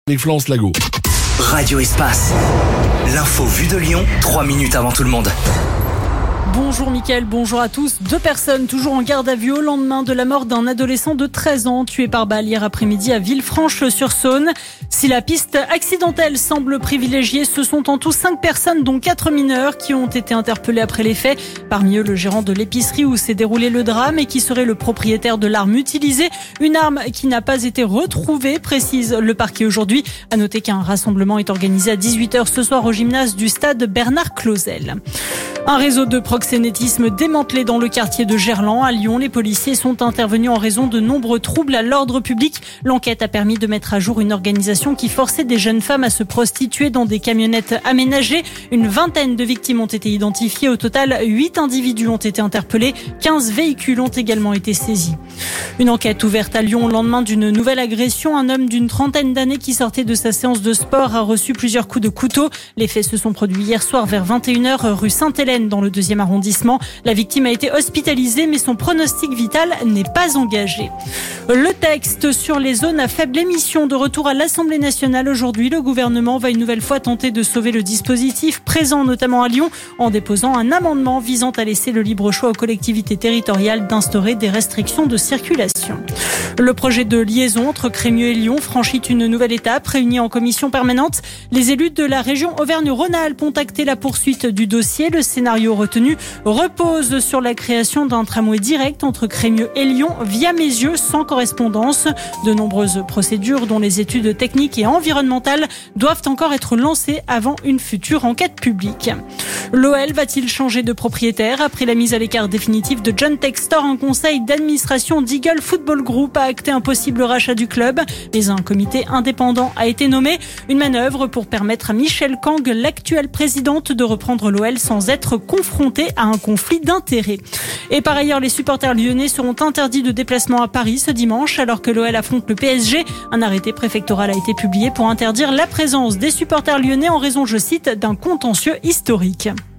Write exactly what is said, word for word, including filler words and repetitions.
avec Florence Lago. Radio Espace. L'info vue de Lyon, trois minutes avant tout le monde. Bonjour Mickaël, bonjour à tous. Deux personnes toujours en garde à vue au lendemain de la mort d'un adolescent de treize ans tué par balle hier après-midi à Villefranche-sur-Saône. Si la piste accidentelle semble privilégiée, ce sont en tout cinq personnes, dont quatre mineurs, qui ont été interpellés après les faits. Parmi eux, le gérant de l'épicerie où s'est déroulé le drame et qui serait le propriétaire de l'arme utilisée. Une arme qui n'a pas été retrouvée, précise le parquet aujourd'hui. À noter qu'un rassemblement est organisé à dix-huit heures ce soir au gymnase du stade Bernard Clausel. Un réseau de proxénétisme démantelé dans le quartier de Gerland à Lyon. Les policiers sont intervenus en raison de nombreux troubles à l'ordre public. L'enquête a permis de mettre à jour une organisation qui forçait des jeunes femmes à se prostituer dans des camionnettes aménagées. Une vingtaine de victimes ont été identifiées. Au total, huit individus ont été interpellés. quinze véhicules ont également été saisis. Une enquête ouverte à Lyon au lendemain d'une nouvelle agression. Un homme d'une trentaine d'années qui sortait de sa séance de sport a reçu plusieurs coups de couteau. Les faits se sont produits hier soir vers vingt et une heures rue Sainte-Hélène dans le deuxième arrondissement. La victime a été hospitalisée, mais son pronostic vital n'est pas engagé. Le texte sur les zones à faible émission de retour à l'Assemblée nationale aujourd'hui. Le gouvernement va une nouvelle fois tenter de sauver le dispositif présent notamment à Lyon en déposant un amendement visant à laisser le libre choix aux collectivités territoriales d'instaurer des restrictions de circulation. Le projet de liaison entre Crémieux et Lyon franchit une nouvelle étape. Réunis en commission permanente, les élus de la région Auvergne-Rhône-Alpes ont acté la poursuite du dossier. Le scénario retenu repose sur la création d'un tramway direct entre Crémieux et Lyon via Mézieux sans correspondance. De nombreuses procédures dont les études techniques et environnementales doivent encore être lancées avant une future enquête publique. L'O L va-t-il changer de propriétaire? Après la mise à l'écart définitive de John Textor, un conseil d'administration d'Eagle Football Group a acté un possible rachat du club. Mais un comité indépendant a été nommé. Une manœuvre pour permettre à Michel Kang, l'actuelle présidente, de reprendre l'O L sans être confrontée à un conflit d'intérêts. Et par ailleurs, les supporters lyonnais seront interdits de déplacement à Paris ce dimanche alors que l'O L affronte le P S G. Un arrêté préfectoral a été publié pour interdire la présence des supporters lyonnais en raison, je cite, d'un contentieux historique.